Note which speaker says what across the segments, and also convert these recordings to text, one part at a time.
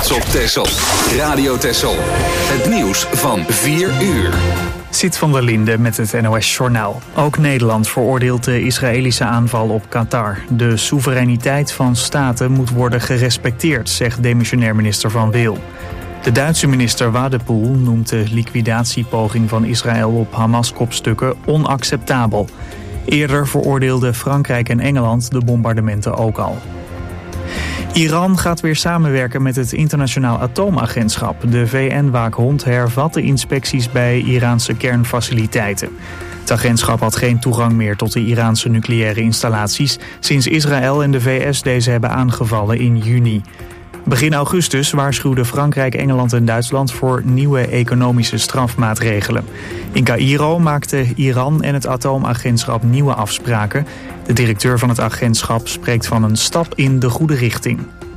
Speaker 1: trots op Texel. Radio Texel. Het nieuws van 4 uur.
Speaker 2: Siet van der Linde met het NOS-journaal. Ook Nederland veroordeelt de Israëlische aanval op Qatar. De soevereiniteit van staten moet worden gerespecteerd, zegt demissionair minister Van Wil. De Duitse minister Wadepoel noemt de liquidatiepoging van Israël op Hamas-kopstukken onacceptabel. Eerder veroordeelden Frankrijk en Engeland de bombardementen ook al. Iran gaat weer samenwerken met het Internationaal Atoomagentschap. De VN-waakhond hervat de inspecties bij Iraanse kernfaciliteiten. Het agentschap had geen toegang meer tot de Iraanse nucleaire installaties sinds Israël en de VS deze hebben aangevallen in juni. Begin augustus waarschuwden Frankrijk, Engeland en Duitsland voor nieuwe economische strafmaatregelen. In Caïro maakten Iran en het atoomagentschap nieuwe afspraken. De directeur van het agentschap spreekt van een stap in de goede richting.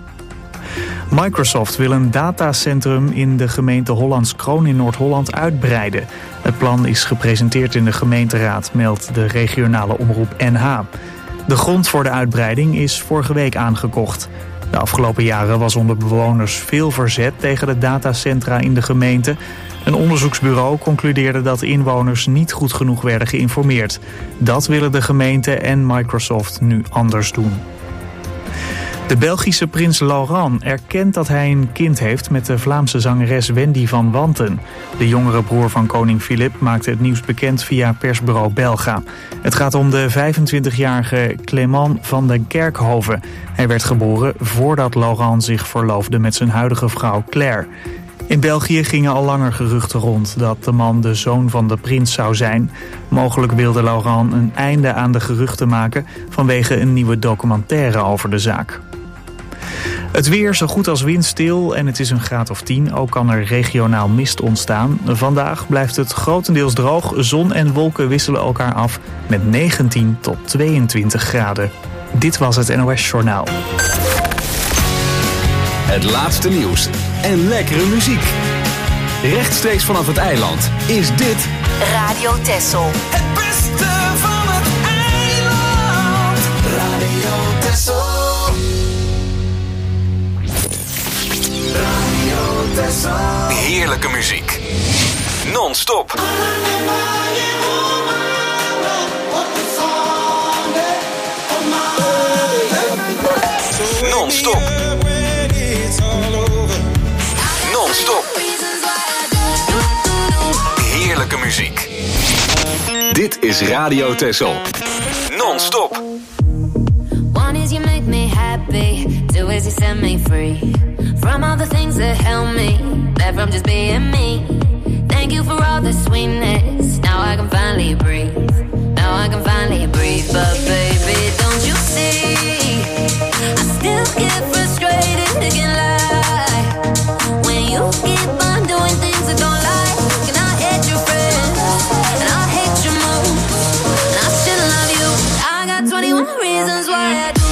Speaker 2: Microsoft wil een datacentrum in de gemeente Hollandskroon in Noord-Holland uitbreiden. Het plan is gepresenteerd in de gemeenteraad, meldt de regionale omroep NH. De grond voor de uitbreiding is vorige week aangekocht. De afgelopen jaren was onder bewoners veel verzet tegen de datacentra in de gemeente. Een onderzoeksbureau concludeerde dat inwoners niet goed genoeg werden geïnformeerd. Dat willen de gemeente en Microsoft nu anders doen. De Belgische prins Laurent erkent dat hij een kind heeft met de Vlaamse zangeres Wendy van Wanten. De jongere broer van koning Filip maakte het nieuws bekend via persbureau Belga. Het gaat om de 25-jarige Clément van den Kerkhoven. Hij werd geboren voordat Laurent zich verloofde met zijn huidige vrouw Claire. In België gingen al langer geruchten rond dat de man de zoon van de prins zou zijn. Mogelijk wilde Laurent een einde aan de geruchten maken vanwege een nieuwe documentaire over de zaak. Het weer zo goed als windstil en het is een graad of 10. Ook kan er regionaal mist ontstaan. Vandaag blijft het grotendeels droog. Zon en wolken wisselen elkaar af met 19 tot 22 graden. Dit was het NOS Journaal.
Speaker 1: Het laatste nieuws en lekkere muziek. Rechtstreeks vanaf het eiland is dit
Speaker 3: Radio Texel.
Speaker 4: Het beste van het eiland. Radio Texel. Radio Texel.
Speaker 1: heerlijke muziek. Non-stop. Non-stop. Non-stop. Heerlijke muziek. Dit is Radio Texel. Non-stop.
Speaker 5: One is you make me happy. Two is you set me free. From all the things that help me. That from just being me. Thank you for all the sweetness. Now I can finally breathe. Now I can finally breathe. But baby, don't you see? I still get frustrated, I can't lie. When you keep on doing things I don't like. And I hate your friends. And I hate your moves. And I still love you. I got 21 reasons why I do.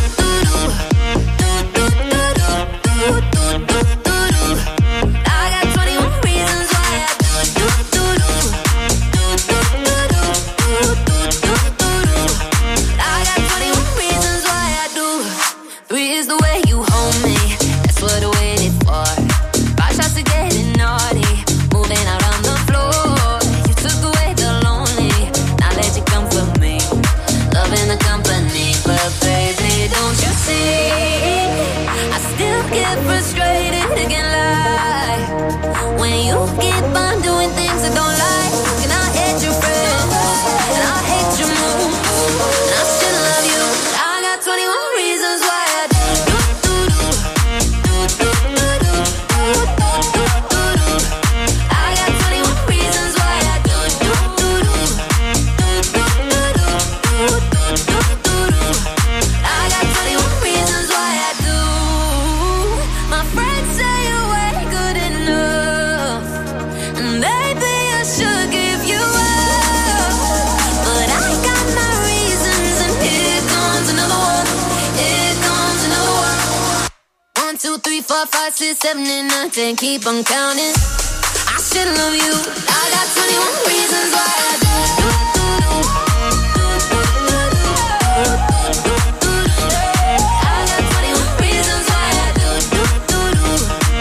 Speaker 5: And keep on counting. I should love you. I got 21 reasons why I do. I got 21 reasons why I do.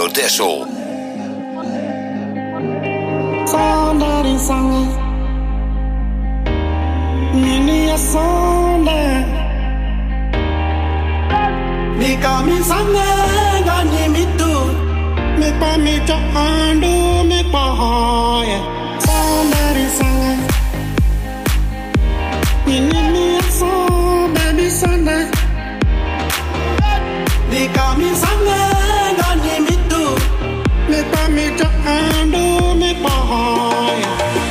Speaker 1: Texel.
Speaker 3: Sondari sange Nini sonda Mika mi sange Gani mitu Mi pa mi to andu Mi pa hoye Sondari sange Nini sonda Baby sonda Mika mi sange Gani mitu Mi pa mi to andu Mi pa hoye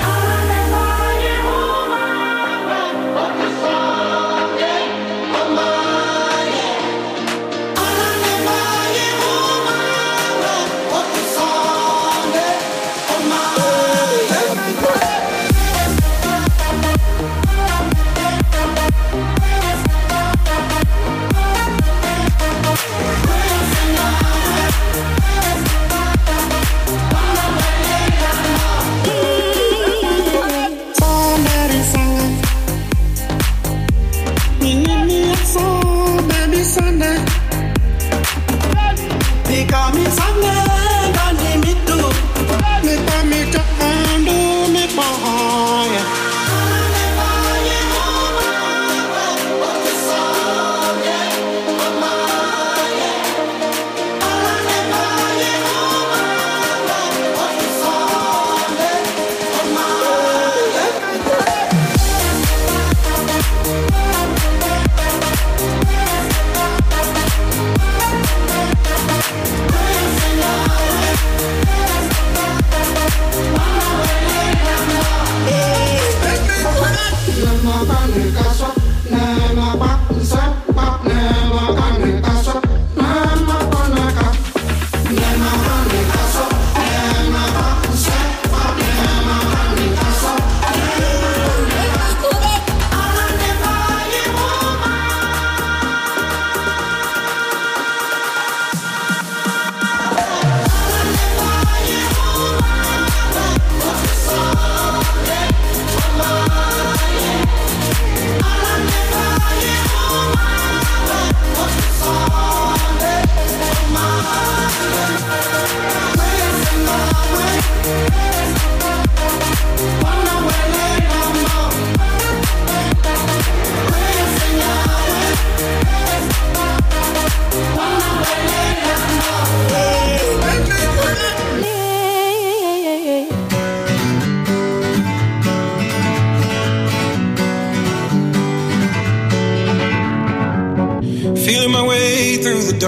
Speaker 6: Feeling my way through the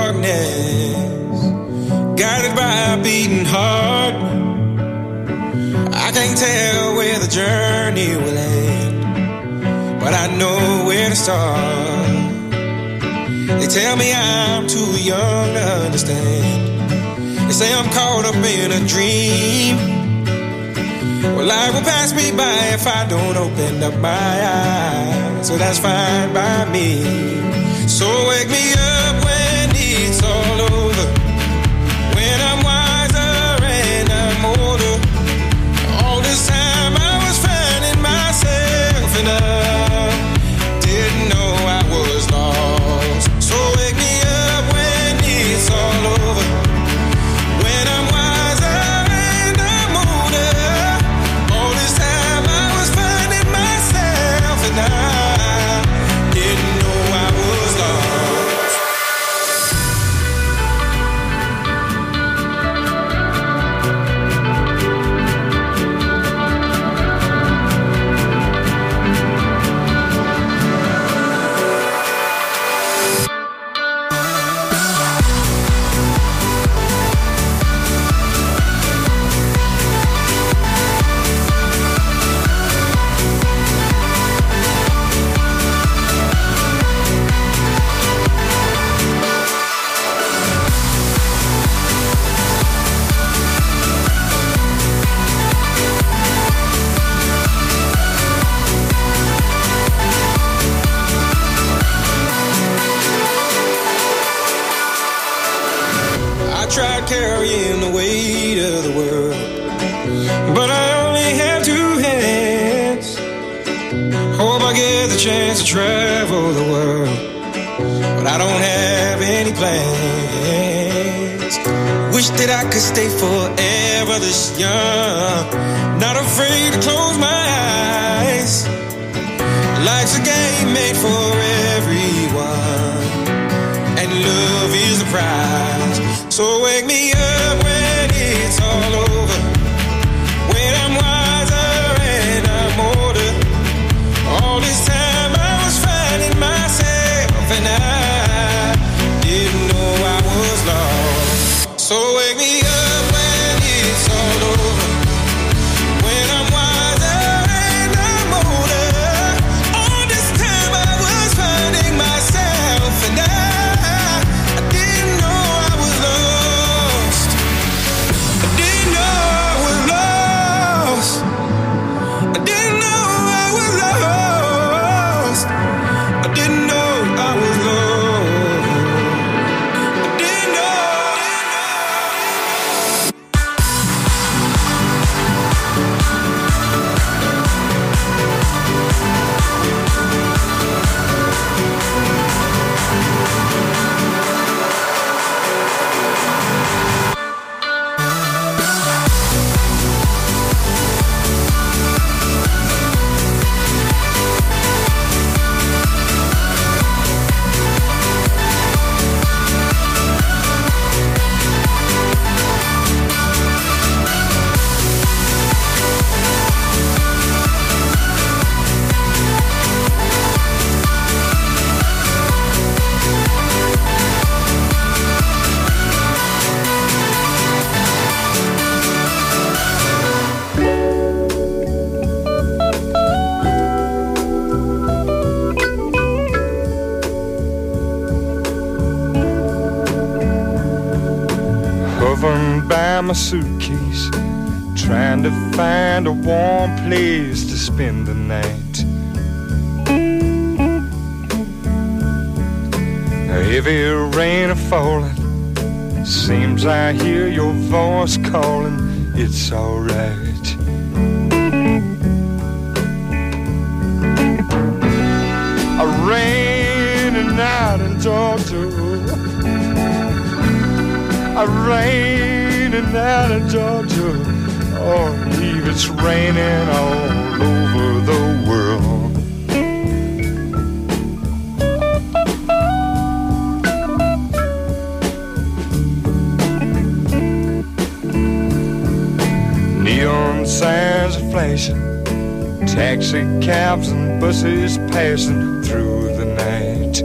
Speaker 6: darkness, guided by a beating heart. I can't tell where the journey will end, but I know where to start. They tell me I'm too young to understand. They say I'm caught up in a dream. Well, life will pass me by if I don't open up my eyes, so that's fine by me. So wake me up when it's all over, when I'm wiser and I'm older. All this time I was finding myself and I didn't know I was lost. So wake me up when it's all over, when I'm wiser and I'm older. All this time I was finding myself and I didn't know I was lost. I tried carrying the weight of the world, but I only have two hands. Hope I get the chance to travel the world, but I don't have any plans. Wish that I could stay forever this young. Not afraid to close my eyes. Life's a game made for everyone, and love is the prize. So wake me up when it's all over, when I'm wiser and I'm older. All this time I was finding myself, and I didn't know I was lost. So wake me up when it's all over, when I'm wiser and I'm older. All this time I was finding myself, and I didn't know I was lost. I didn't know I was lost. I didn't know I was lost. I didn't know I was lost. I didn't know.
Speaker 7: Hovering by my suitcase, trying to find a warm place to spend the night. A heavy rain is falling, seems I hear your voice calling. It's alright. A rainy night in Georgia, a rainy night in Georgia. Oh, Eve, it's raining all over the world. Neon signs are flashing, taxi cabs and buses passing through the night.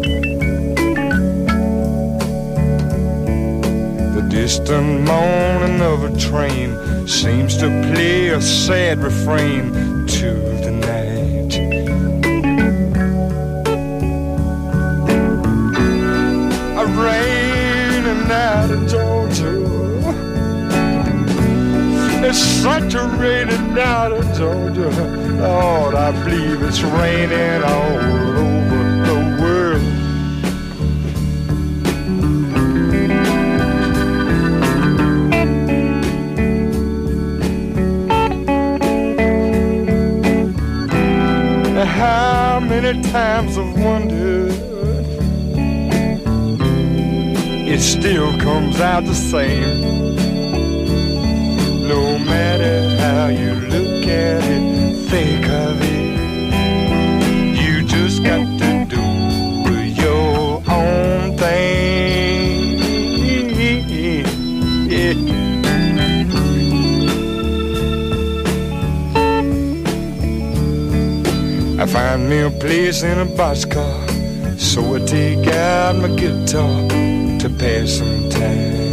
Speaker 7: Distant moaning of a train seems to play a sad refrain to the night. A rainy night in Georgia. It's such a rainy night in Georgia. Lord, I believe it's raining all over the world. How many times I've wondered, it still comes out the same. No matter how you look at it, think of it, you just got to do your own thing. Yeah. I find me a place in a boxcar, so I take out my guitar to pass some time.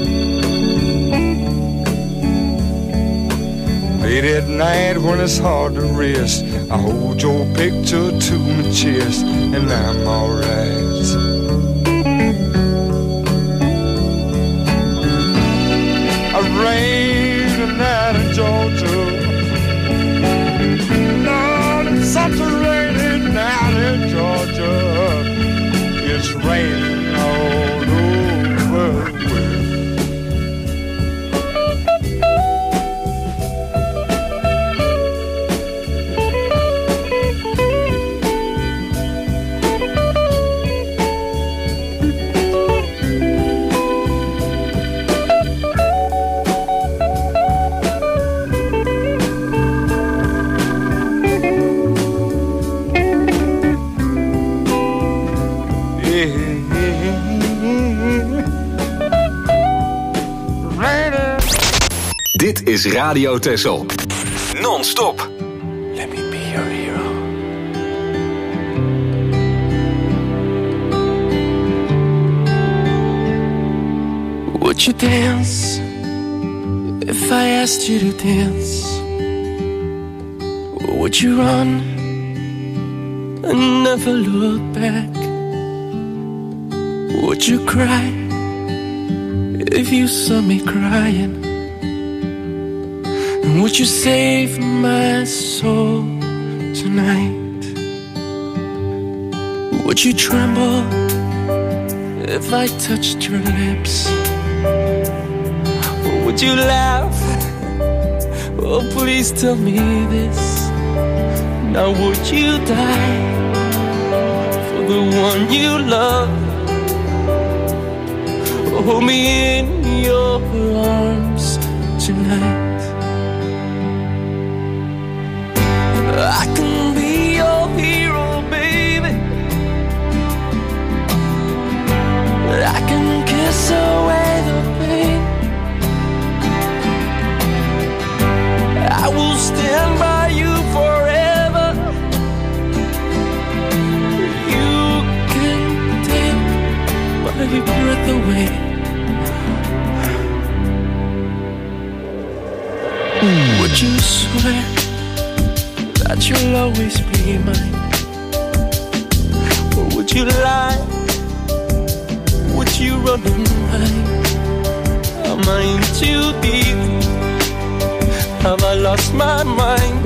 Speaker 7: Late at night when it's hard to rest, I hold your picture to my chest, and I'm alright. A rainy night in Georgia, such a rainy night in Georgia. It's raining all over the world.
Speaker 1: Dit is Radio Texel. Non-stop.
Speaker 4: Let me be your hero. Would you dance if I asked you to dance? Or would you run and never look back? Would you cry if you saw me crying? And would you save my soul tonight? Would you tremble if I touched your lips? Or would you laugh? Oh, please tell me this. Now would you die for the one you love? Hold me in your arms tonight. I can be your hero, baby. I can kiss away the pain. I will stand by you forever. You can take my breath away. Would you swear that you'll always be mine? Or would you lie? Would you run and hide? Am I in too deep? Have I lost my mind?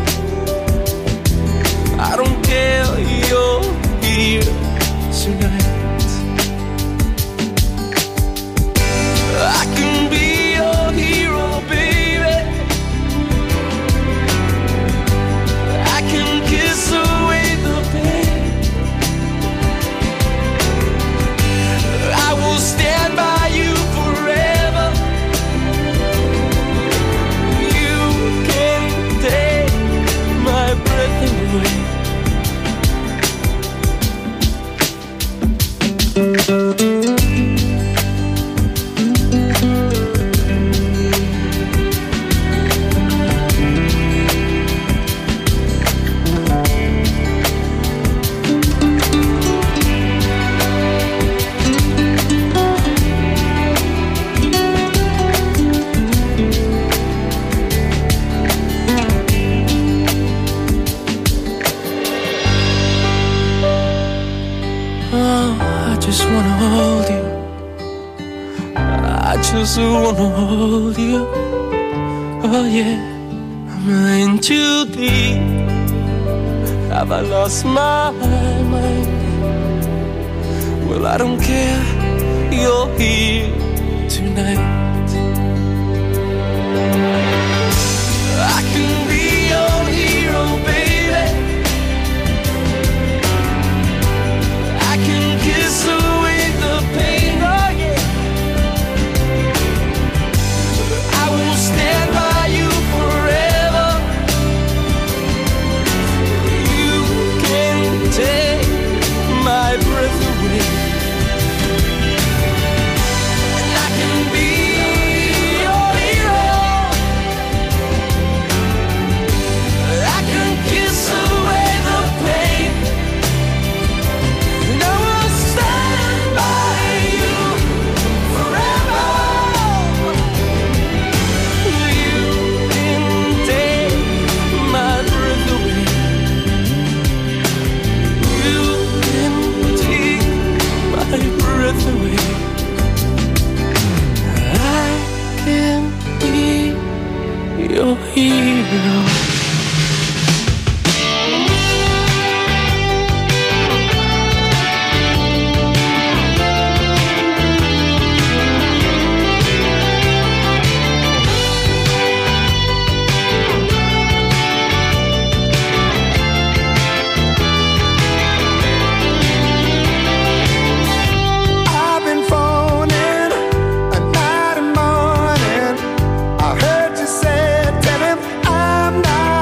Speaker 4: I don't care, you're here tonight. I can be your hero, baby. I can kiss away the pain. I will stand by you forever. You can take my breath away. Just wanna hold you. Oh yeah, I'm in too deep. Have I lost my mind? Well, I don't care, you're here tonight. I can be your hero, baby. I can kiss away the pain, oh yeah. Stand by you forever. You can take my breath away. And I can be your hero. I can kiss away the pain. And I will stand by you forever. Breath away. I can be your hero.
Speaker 3: I heard you say, tell him I'm not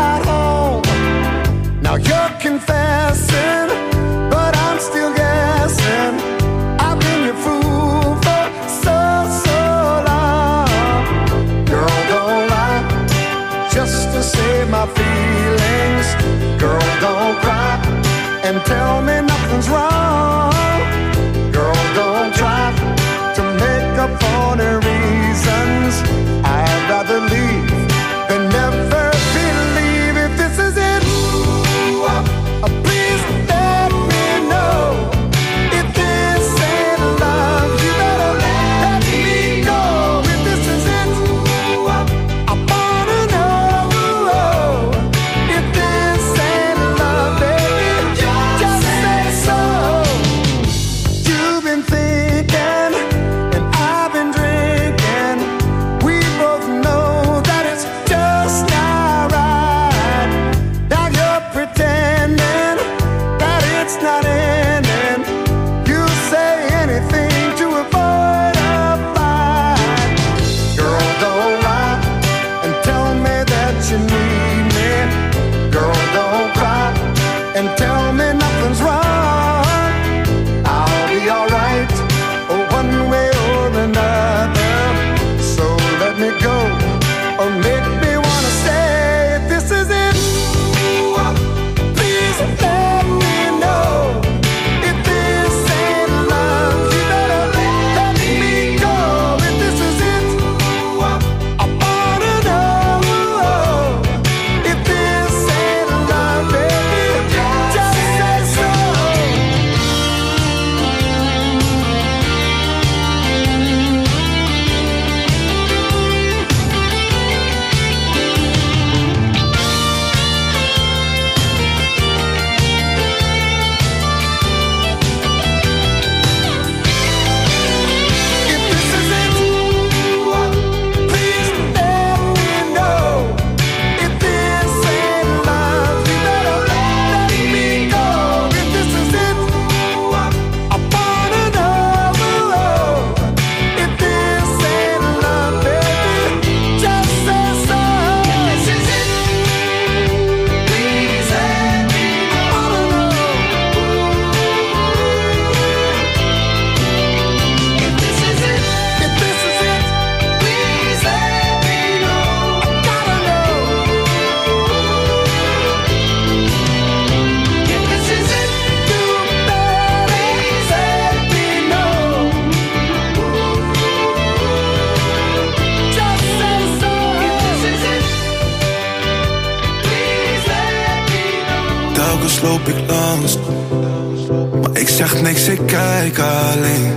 Speaker 6: telkens loop ik langs. Maar ik zeg niks, ik kijk alleen.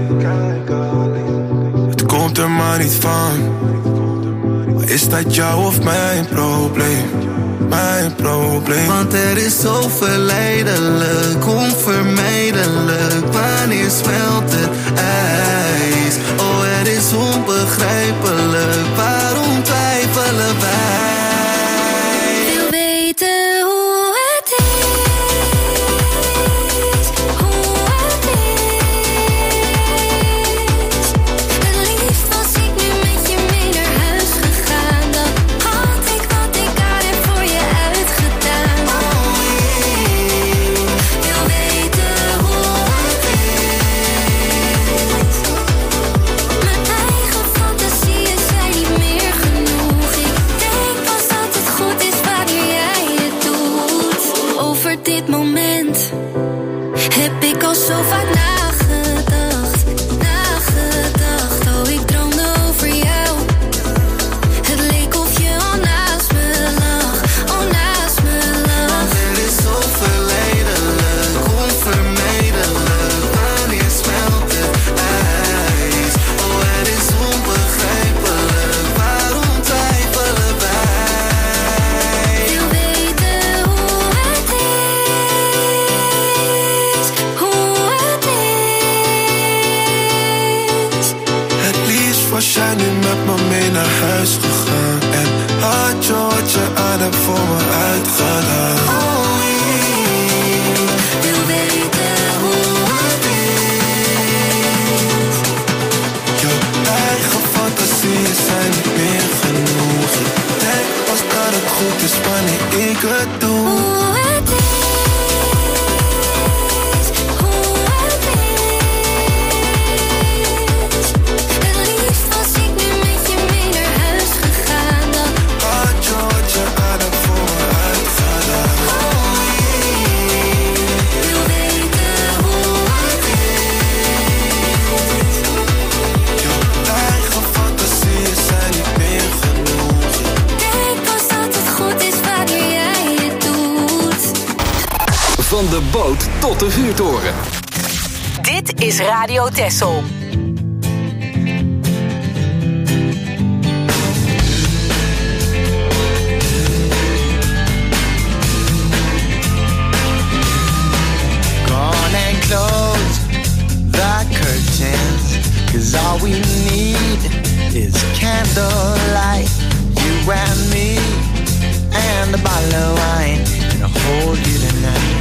Speaker 6: Het komt er maar niet van. Maar is dat jou of mijn probleem? Mijn probleem.
Speaker 8: Want er is zo verleidelijk, onvermijdelijk. Wanneer smelt het ijs? Oh, het is onbegrijpelijk. Waarom twijfelen wij?
Speaker 5: Wil weten hoe het is, hoe het is. Het liefst was ik nu met je mee naar huis gegaan. Dan had ik wat ik had en voor je uitgedaan. Wil weten hoe het is. Mijn eigen fantasieën zijn niet meer genoeg. Ik denk pas dat het goed is wanneer jij het doet. Over dit moment heb ik al zo vaak nagedacht. Oh, ik droomde over jou. Het leek of je al naast me lag, naast me lag.
Speaker 8: Er is zo verleidelijk, onvermijdelijk. Wanneer smelt het ijs? Oh, het is onbegrijpelijk. Waarom twijfelen wij?
Speaker 5: Wil weten hoe het is, hoe het is.
Speaker 6: Het liefst was jij nu met me mee naar huis gegaan. En had je wat je aan hebt voor me uitgedaan.
Speaker 5: Wil weten hoe het is.
Speaker 6: Jouw eigen fantasieën zijn niet meer genoeg. Ik denk pas dat het goed is wanneer ik het doe.
Speaker 5: Hoe het is, hoe het is. Het liefst was ik nu met je mee naar huis gegaan. Dan
Speaker 6: Had je wat je aan hebt voor me uitgedaan.
Speaker 5: wil weten hoe het is.
Speaker 6: Jouw eigen fantasieën zijn niet meer genoeg.
Speaker 5: Denk pas dat het goed is wanneer jij het doet.
Speaker 1: Van de boot tot de vuurtoren.
Speaker 9: Dit is Radio Texel.
Speaker 8: Gone and close the curtains, 'cause all we need is candlelight. You and me and a bottle of wine, and I'll hold you tonight.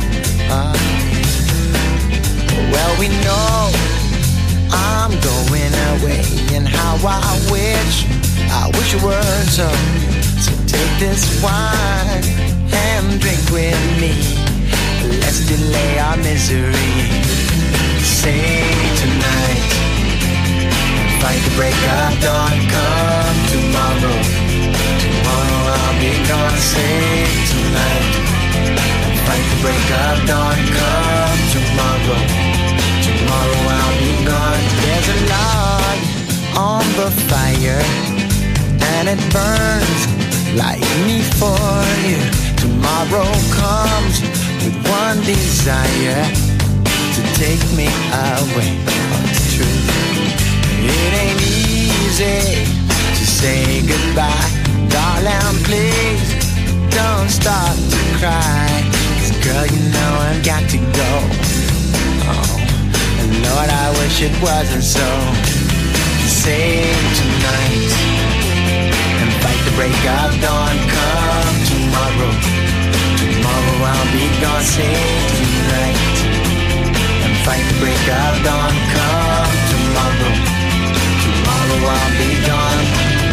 Speaker 8: Well, we know I'm going away, and how I wish it were so. So take this wine and drink with me. Let's delay our misery. Sing tonight, fight the break of dawn. Come tomorrow, tomorrow I'll be gone. Sing tonight, fight the break of dawn. Come tomorrow, tomorrow I'll be gone. There's a log on the fire, and it burns like me for you. Tomorrow comes with one desire, to take me away. Oh, it's true. It ain't easy to say goodbye. Darling, please don't start to cry. 'Cause girl, you know I've got to go. Oh, and Lord, I wish it wasn't so. Sing tonight and fight the break of dawn. Come tomorrow, tomorrow I'll be gone. Sing tonight and fight the break of dawn. Come tomorrow, tomorrow I'll be gone.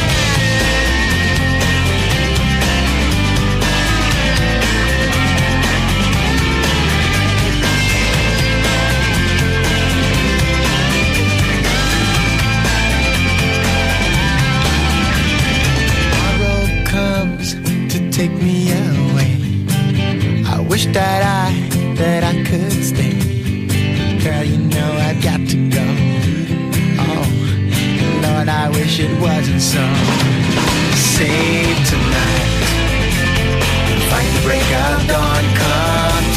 Speaker 8: Tomorrow comes to take me away. I wish that I could stay. Girl, you know I've got to go. Oh, Lord, I wish it wasn't so. Save tonight, fight the break of dawn. Come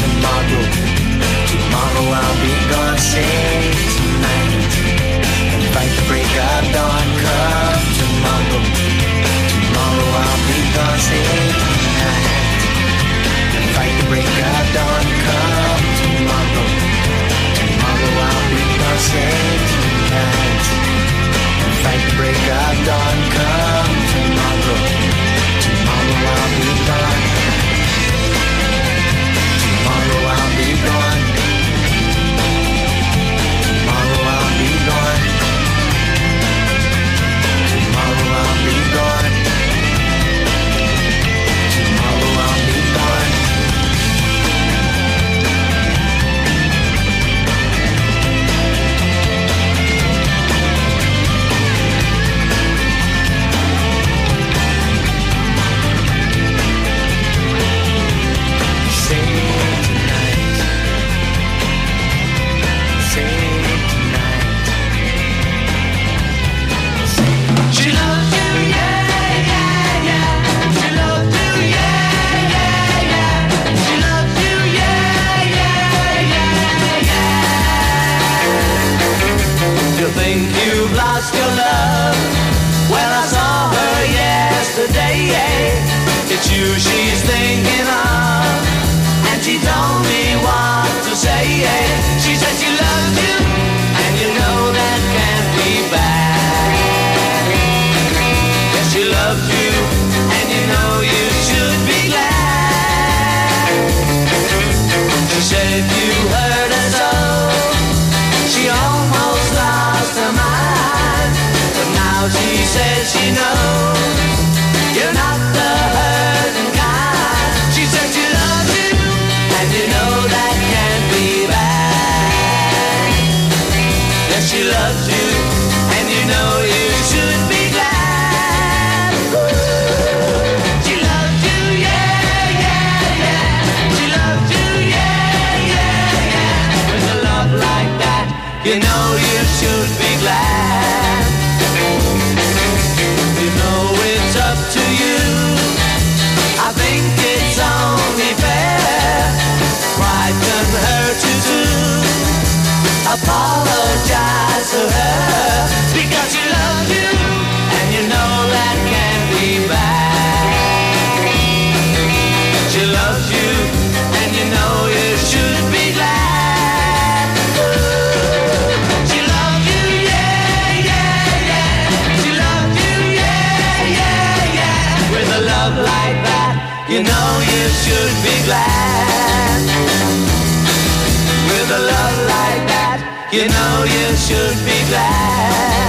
Speaker 10: love like that, you know you should be glad. With a love like that, you know you should be glad.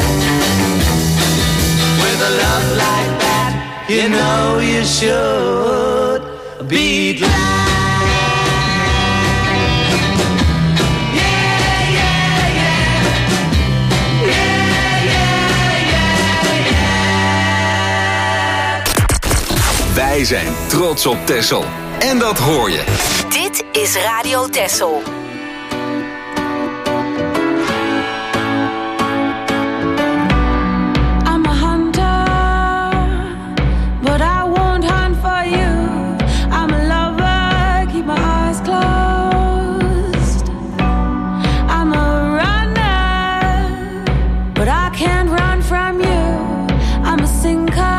Speaker 10: With a love like that, you know you should be glad.
Speaker 1: Wij zijn trots op Texel. En dat hoor je.
Speaker 9: Dit is Radio Texel.
Speaker 11: I'm a hunter, but I won't hunt for you. I'm a lover, keep my eyes closed. I'm a runner, but I can't run from you. I'm a sinker.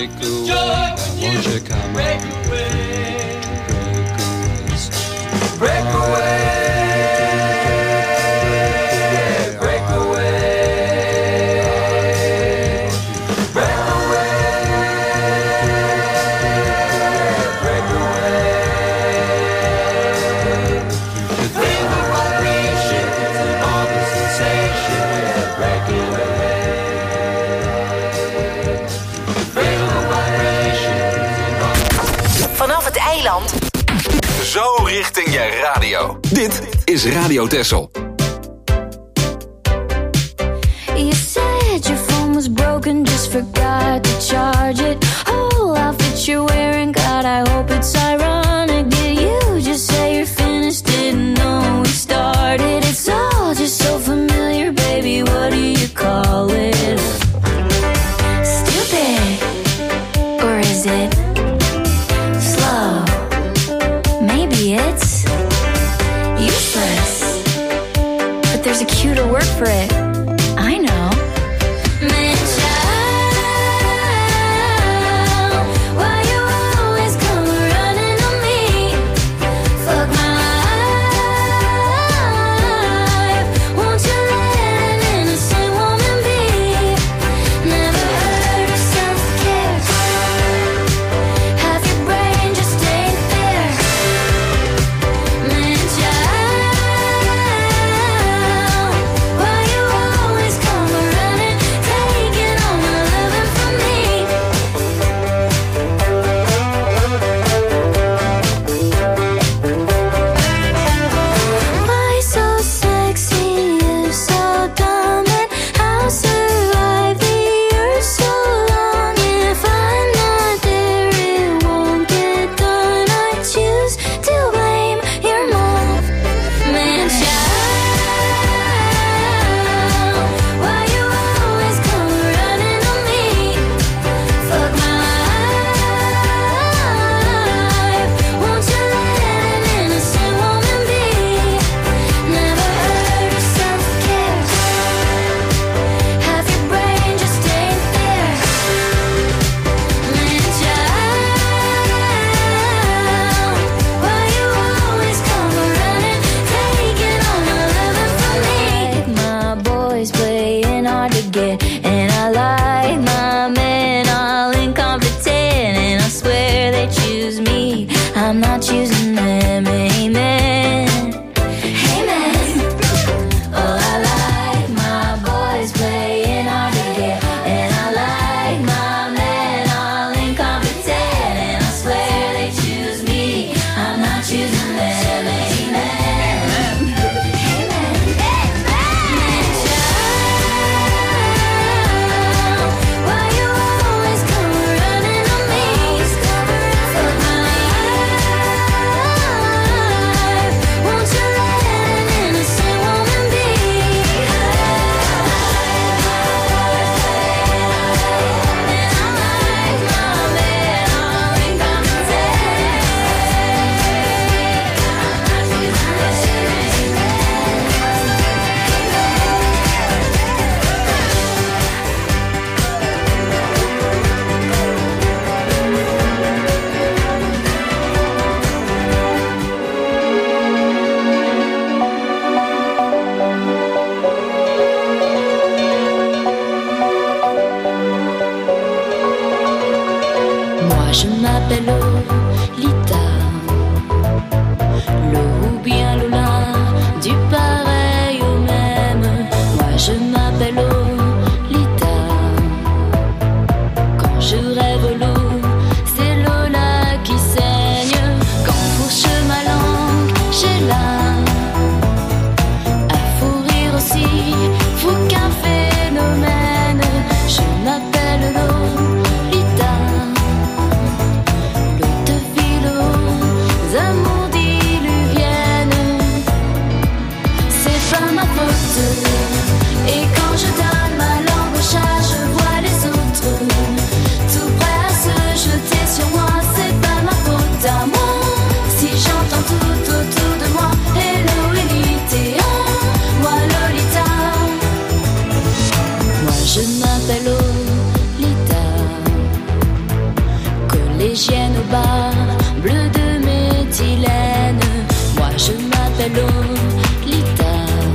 Speaker 12: break away. Won't you come
Speaker 4: break
Speaker 12: on?
Speaker 4: away.
Speaker 12: Break away.
Speaker 4: Break away. Break away. Break away. Feel the vibrations and all the sensations. Break away. Feel the vibrations and all the...
Speaker 9: Vanaf het eiland.
Speaker 1: Zo richting je radio. Dit is Radio Texel.
Speaker 5: You said your phone was broken, just forgot to charge it. Whole outfit you're wearing, God, I hope it's ironic. Did you just say you're finished? Didn't know we started. It's all just so familiar, baby. What do you call it? Stupid, or is it slow? Maybe it's useless, but there's a cuter word for it. I know. Man, child, why you always come running on me? Fuck my life. Won't you let an innocent woman be? Never heard of self-care. Half your brain just ain't there. Man, child, why you always come running, taking all my loving from me? Why so sexy, you so dumb, and how survive the earth so long? If I'm not there, it won't get done. I choose to blame your mom. Man, child, why you always come running on me? Fuck my life. Won't you let an innocent woman be? Never heard of self-care. Half your brain just ain't there. Man, child, why you always come running, taking all my loving from me? My boys playing hard to get, and I like my men all incompetent, and I swear they choose me, I'm not choosing them. Amen. Amen. Oh, I like my boys playing hard to get, and I like my men all incompetent, and I swear they choose me, I'm not choosing them. Amen. Amen. Man, child, why you always come running on me? Fuck my life. Won't you let an innocent woman be? And I like my men all incompetent. Moi je m'appelle Lolita, Lo ou bien Lola, du pareil au même. Moi je m'appelle Lolita, quand je rêve l'eau, c'est Lola qui saigne. Quand fourche ma langue, j'ai là à fou rire aussi, fou qu'un phénomène. Je m'appelle Lolita, m'appelle Lolita.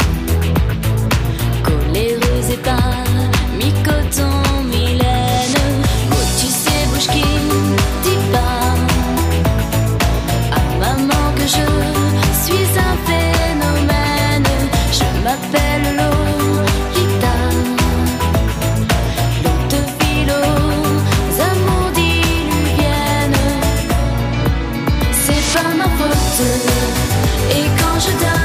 Speaker 5: Coléreuse et pas mi-coton, mi-laine. Tu sais, bouge qui dit pas à maman que je suis un phénomène. Je m'appelle Lolita. L'eau de philo, amours diluviennes. C'est pas ma faute. Et quand je donne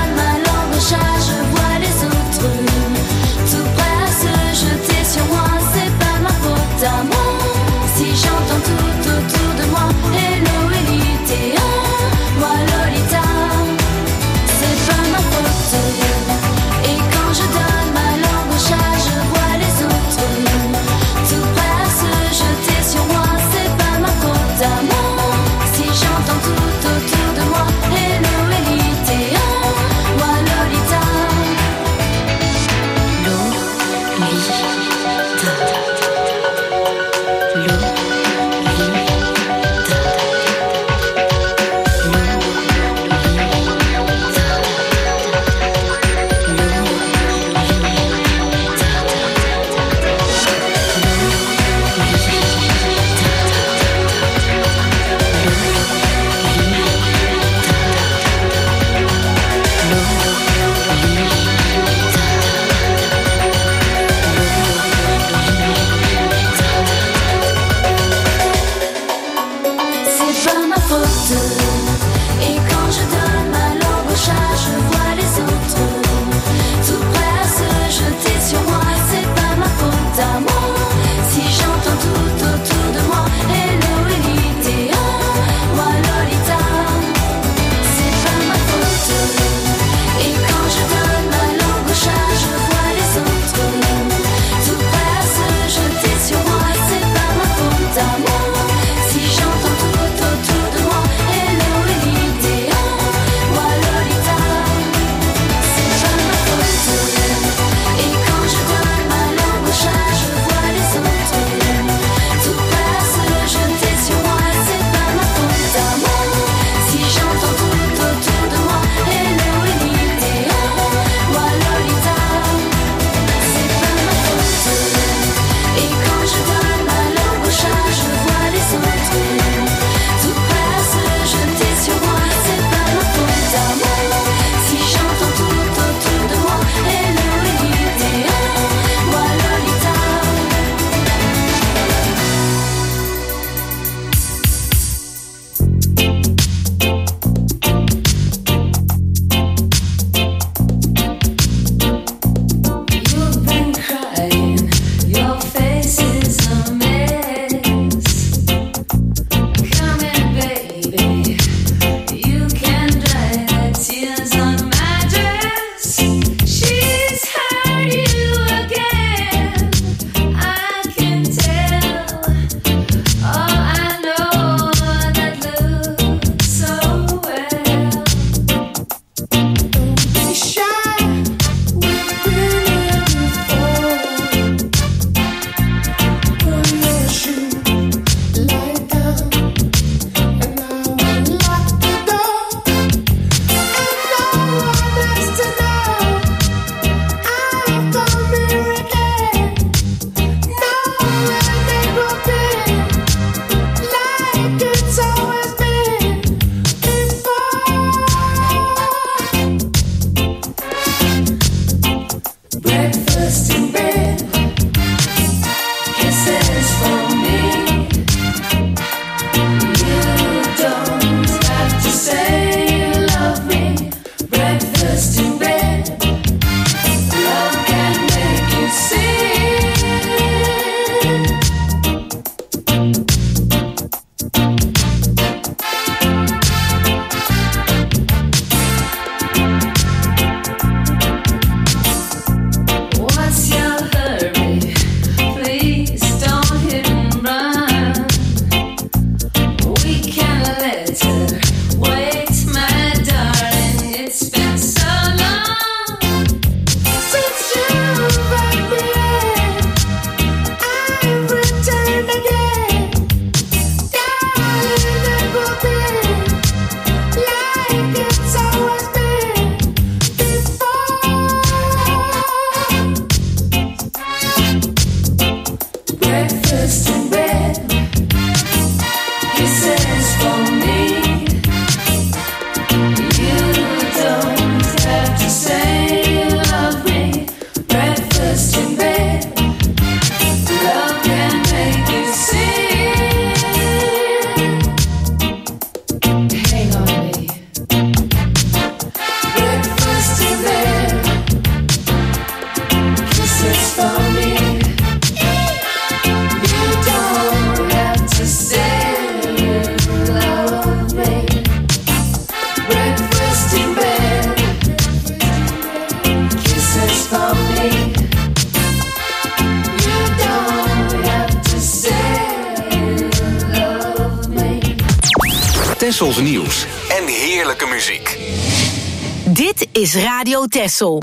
Speaker 1: Tessels nieuws en heerlijke muziek.
Speaker 9: Dit is Radio Tessel.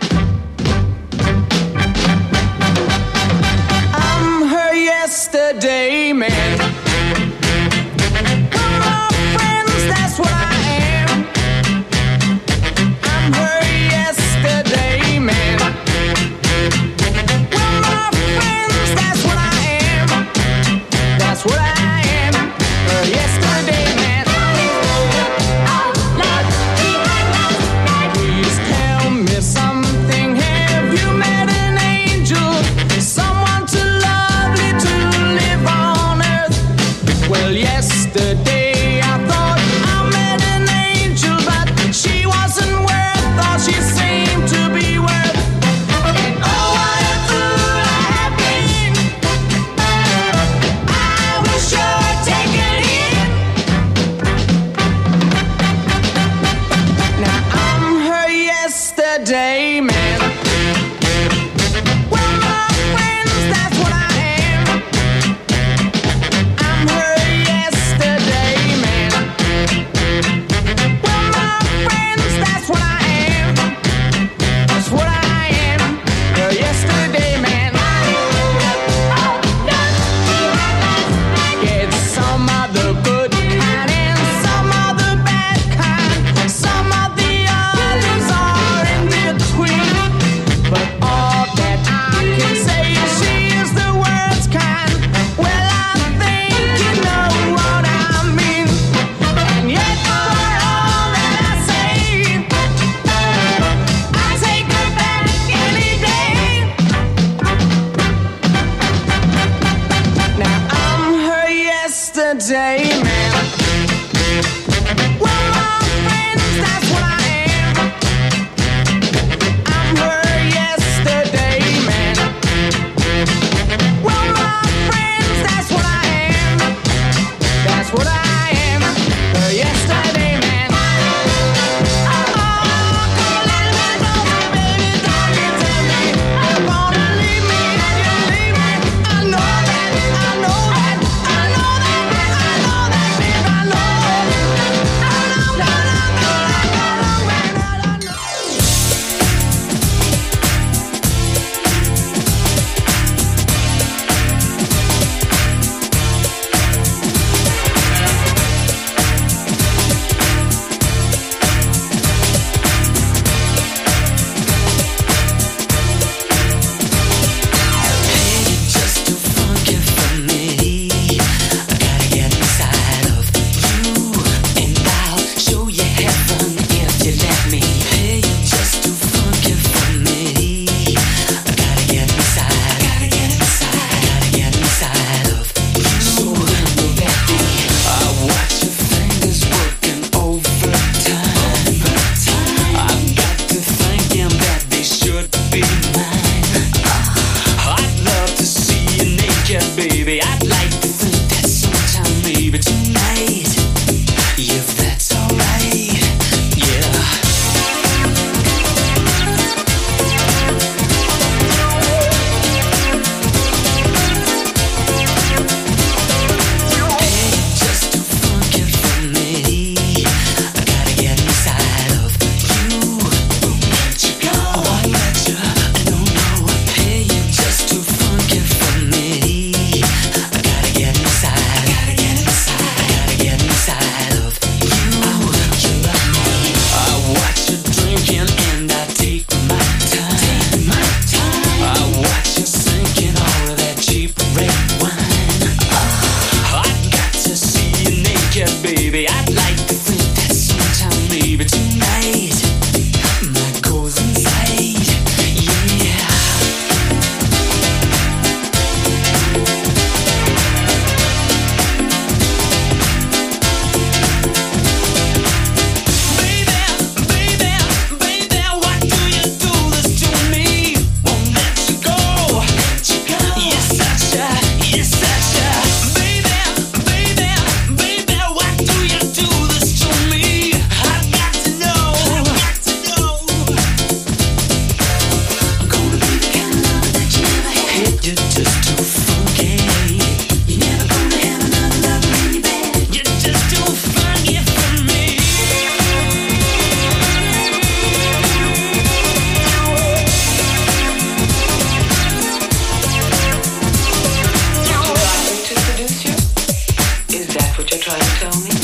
Speaker 10: I'm her yesterday man. We're my friends, that's what I am. I'm her yesterday man. We're my friends, that's what I am. That's what I am. Her yesterday man. Please tell me something. Have you met an angel? Someone too lovely to live on earth? Well, yesterday I thought I met an angel, but she wasn't worth all she seemed to be worth. And oh, what a fool I have been. I wish I'd taken it. Now I'm her yesterday man. We're my friends, that's what I am. I'm her yesterday man. We're my friends, that's what I am. That's what I am. Her yesterday man. Get some of the good kind and some of the bad kind. Some of the others are in between. But all that I can say is she is the worst kind. Well, I think you know what I mean. And yet for all that I say, I take her back any day. Now I'm her yesterday man. We're my friends, that's what I am. I'm her yesterday man. We're my friends, that's what I am. That's what I am. Her yesterday man. Oh, come a little bit closer, baby, don't you tell me you wanna leave me and you leave me. I know that, I know that, I know that, I know that,
Speaker 13: trying to tell me?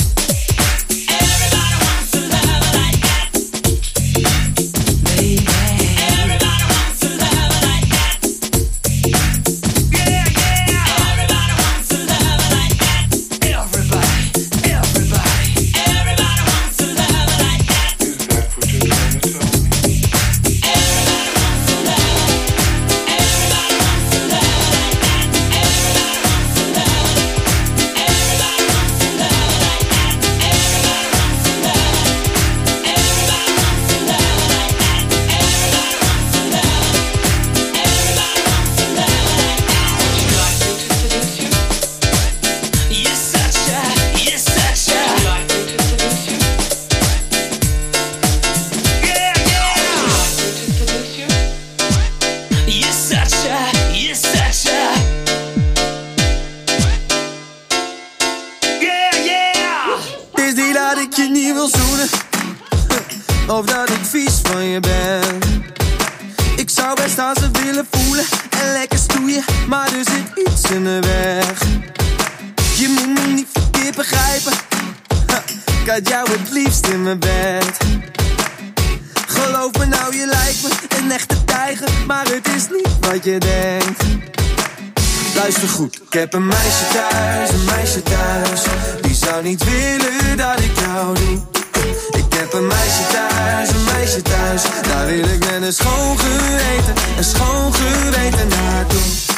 Speaker 14: Of dat ik vies van je ben. Ik zou best aan ze willen voelen en lekker stoeien, maar er zit iets in de weg. Je moet me niet verkeerd begrijpen. Ik had jou het liefst in mijn bed. Geloof me nou, je lijkt me een echte tijger, maar het is niet wat je denkt. Luister goed, ik heb een meisje thuis, die zou niet willen dat ik jou doe. Ik heb een meisje thuis, daar wil ik met een schoon geweten naartoe.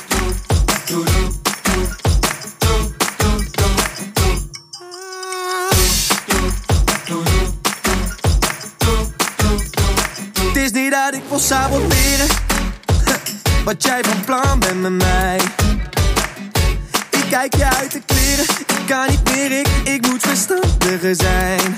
Speaker 14: Het is niet dat ik wil saboteren wat jij van plan bent met mij. Ik kijk je uit de kleren, ik kan niet meer, ik moet verstandiger zijn.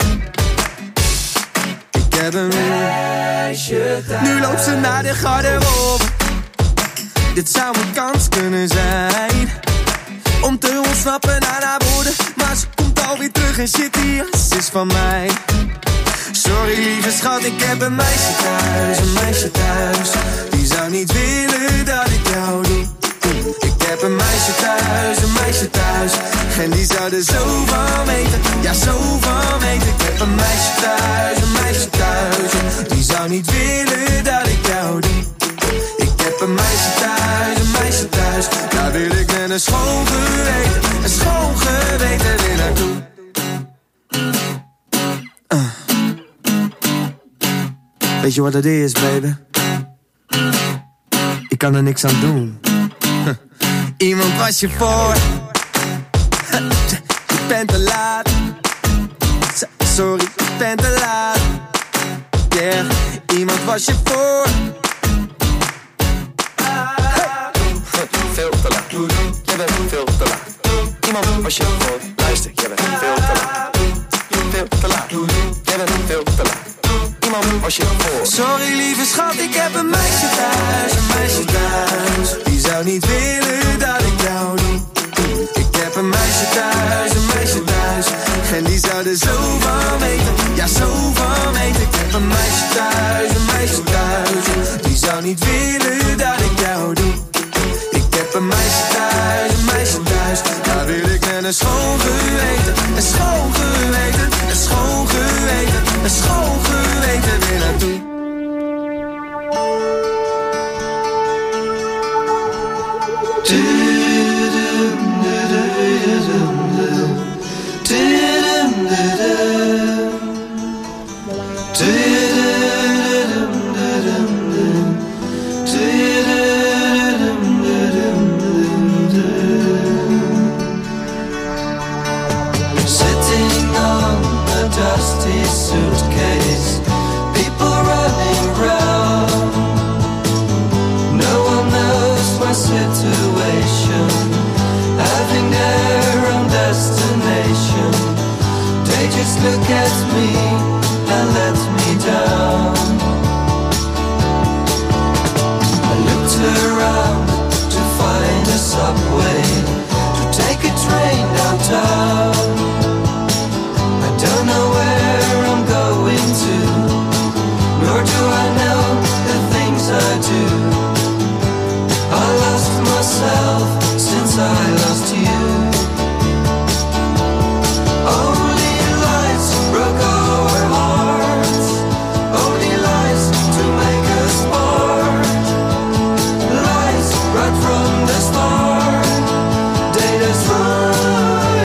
Speaker 14: Ik heb een meisje thuis. Nu loopt ze naar de garderobe. Dit zou een kans kunnen zijn om te ontsnappen aan haar woorden, maar ze komt alweer terug en shit, die jas is van mij. Sorry lieve schat, ik heb een meisje thuis, die zou niet willen dat ik jou doe. Ik heb een meisje thuis, en die zou er zo van weten, ja zo van weten. Ik heb een meisje thuis, die zou niet willen dat ik jou doe. Ik heb een meisje thuis, daar wil ik met een schoon geweten weer naartoe. Weet je wat het is, baby? Ik kan er niks aan doen. Iemand was je voor. Je bent te laat. Sorry, je bent te laat. Yeah, iemand was je voor. Veel te laat. Je bent veel te laat. Iemand was je voor. Luister, je bent veel te laat. Veel te laat. Je bent veel te laat. Iemand was je voor. Sorry lieve schat, ik heb een meisje thuis, die zou niet willen dat ik jou doe. Ik heb een meisje thuis, en die zou er zo van weten, ja zo van weten. Ik heb een meisje thuis, die zou niet willen dat ik jou doe. Ik heb een meisje thuis, daar wil ik met een schoon geweten weer naartoe.
Speaker 15: Sitting on a dusty suitcase, people running round. No one knows my situation, having their own destination. They just look at me and let me down. I looked around to find a subway.